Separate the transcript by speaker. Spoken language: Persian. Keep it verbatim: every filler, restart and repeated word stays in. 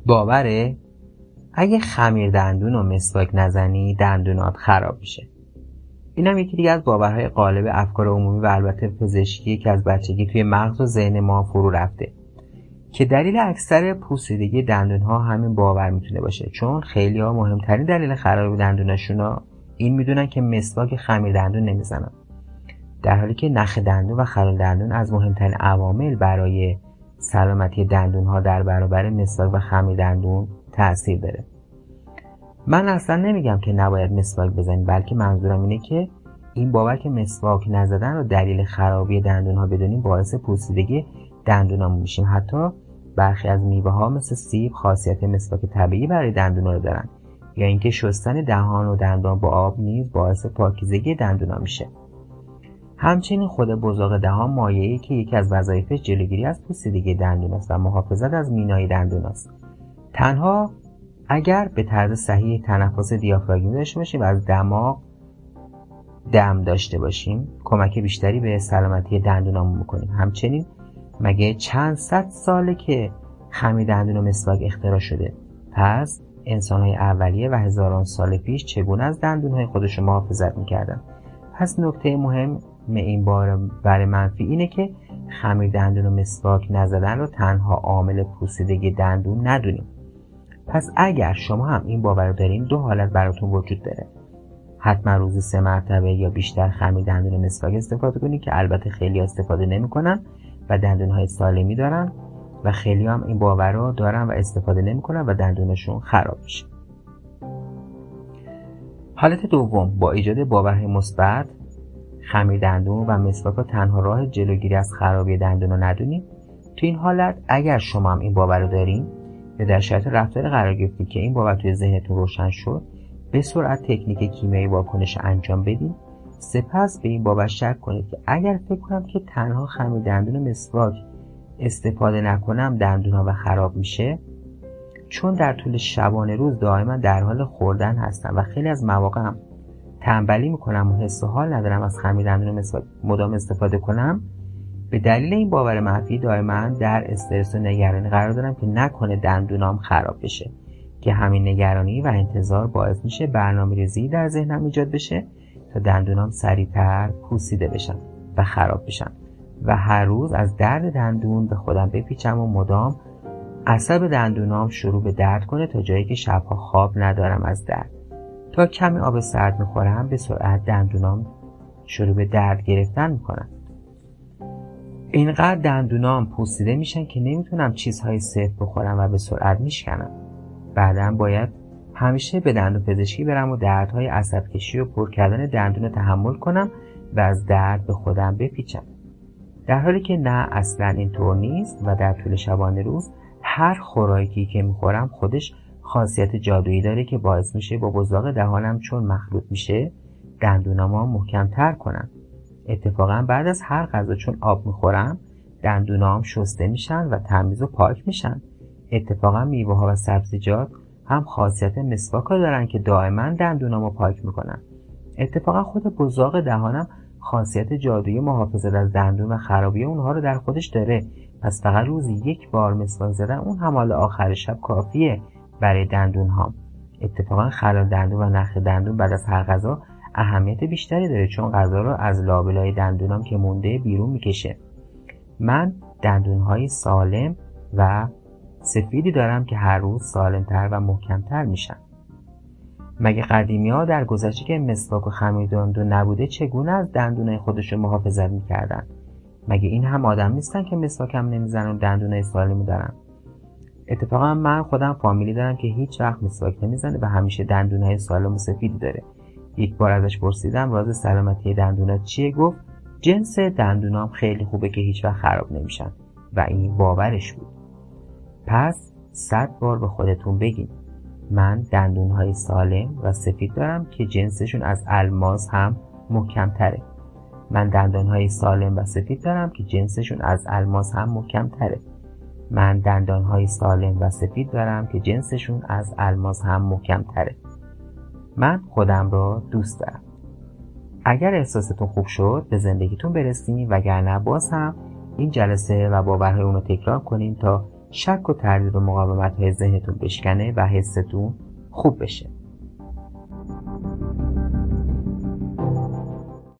Speaker 1: باوره؟ اگه خمیر دندون و مسواک نزنی دندونات خراب میشه. این هم یکی دیگه از باورهای غالب افکار عمومی و البته پزشکی که از بچگی توی مغز و ذهن ما فرو رفته که دلیل اکثر پوسیدگی دندونها همین باور میتونه باشه، چون خیلی ها مهمترین دلیل خراب دندوناشون این میدونن که مسواک خمیر دندون نمیزنن، در حالی که نخ دندون و خلال دندون از مهمترین عوامل برای سلامتی دندونها در برابر مسواک و خمیر دندون تأثیر داره. من اصلا نمیگم که نباید مسواک بزنید، بلکه منظورم اینه که این باور که مسواک نزدن رو دلیل خرابی دندونها بدونیم باعث پوسیدگی دندونامون میشیم. حتی برخی از میوه ها مثل سیب خاصیت مسواک طبیعی برای دندونا رو دارن، یا اینکه شستن دهان و دندان با آب نیز باعث پاکیزگی دندونا میشه. همچنین خود بزاق دهان مایعی که یکی از وظایفش جلوگیری از پوسیدگی دندون است و محافظت از مینای دندون است. تنها اگر به طرز صحیح تنفس دیافراگمی داشته باشیم و از دماغ دم داشته باشیم کمک بیشتری به سلامتی دندونامون میکنیم. همچنین مگه چند صد ساله که خمیر دندون و مسواک اختراع شده؟ پس انسان‌های اولیه و هزاران سال پیش چگونه از دندون‌های خودشون محافظت میکردن؟ پس نکته مهم این باور منفی اینه که خمیر دندون و مسواک نزدن رو تنها عامل پوسیدگی دندون ندونیم. پس اگر شما هم این باور رو دارین دو حالت براتون وجود داره: حتما روزی سه مرتبه یا بیشتر خمیر دندون و مسواک استفاده کنید که البته خیلی استفاده نمی‌کنن و دندون‌های سالمی دارن و خیلی هم این باور رو دارن و استفاده نمی‌کنن و دندونشون خراب میشه. حالت دوم، با ایجاد باورهای مثبت خمیر دندون و مسواک رو تنها راه جلوگیری از خرابی دندون رو ندونید. تو این حالت اگر شما هم این باور رو دارین یا در شرایط رفتار قرار گرفتید که این باور توی ذهنتون روشن شد، به سرعت تکنیک کیمیایی واکنش انجام بدید. سپس به این باور شک کنید که اگر فکر کنم که تنها خمیر دندون و مسواک استفاده نکنم دندون‌ها و خراب میشه، چون در طول شبانه روز دائما در حال خوردن هستم و خیلی از مواقع هم تنبلی میکنم و حس و حال ندارم از خمیر دندون و مسواک مدام استفاده کنم، به دلیل این باور منفی دائما در استرس و نگرانی قرار دارم که نکنه دندونام خراب بشه، که همین نگرانی و انتظار باعث میشه برنامه‌ریزی در ذهنم ایجاد بشه تا دندونام سریعتر پوسیده بشن و خراب بشن و هر روز از درد دندون به خودم بپیچم و مدام عصب دندونام شروع به درد کنه تا جایی که شبها خواب ندارم از درد. تا کمی آب سرد میخورم به سرعت دندونام شروع به درد گرفتن میکنن. اینقدر دندونام پوسیده میشن که نمیتونم چیزهای سفت بخورم و به سرعت میشکنم. بعداً باید همیشه به دندون پزشکی برم و دردهای عصب کشی و پر کردن دندون رو تحمل کنم و از درد به خودم بپیچم. در حالی که نه، اصلا اینطور نیست و در طول شبانه روز هر خوراکی که میخورم خودش خاصیت جادویی داره که باعث میشه با بزاق دهانم چون مخلوط میشه دندونامو محکم‌تر کنم. اتفاقا بعد از هر غذا چون آب میخورم دندونام شسته میشن و تمیز و پاک میشن. اتفاقا میوه ها و سبزیجات هم خاصیت مسواک ها دارن که دائما دندونامو پاک میکنن. اتفاقا خود بزاق دهانم خاصیت جادویی محافظت از دندون و خرابی اونها رو در خودش داره. پس فقط روزی یک بار مسواک زدن اون هم حال آخر شب کافیه برای دندون ها. اتفاقا خلال دندون و نخ دندون بعد از هر غذا اهمیت بیشتری داره، چون غذا رو از لابلای دندونام که مونده بیرون میکشه. من دندونهای سالم و سفیدی دارم که هر روز سالمتر و محکمتر میشن. مگه قدیمی ها در گذشته که مسواک و خمیر دندون نبوده چگونه از دندونای خودشون محافظت میکردن؟ مگه این هم آدم نیستن که مسواک هم نمیزنن و دندونای سالمی دارن؟ اتفاقا من خودم فامیلی دارم که هیچ وقت مسواک نمیزنه و همیشه دندونای سالم و سفیدی داره. یک بار ازش پرسیدم راز سلامتی دندونات چیه؟ گفت جنس دندونام خیلی خوبه که هیچ وقت خراب نمیشن و این باورش بود. پس صد بار به خودتون بگین من دندونهای سالم و سفید دارم که جنسشون از الماس هم محکم تره. من دندانهای سالم و سفید دارم که جنسشون از الماس هم محکم تره. من دندانهای سالم و سفید دارم که جنسشون از الماس هم محکم تره. من خودم رو دوست دارم. اگر احساستون خوب شد به زندگیتون برسین، وگرنه باز هم این جلسه و باورهای اون رو تکرار کنین تا شک و تردید و مقاومت های ذهنتون بشکنه و حستون خوب بشه.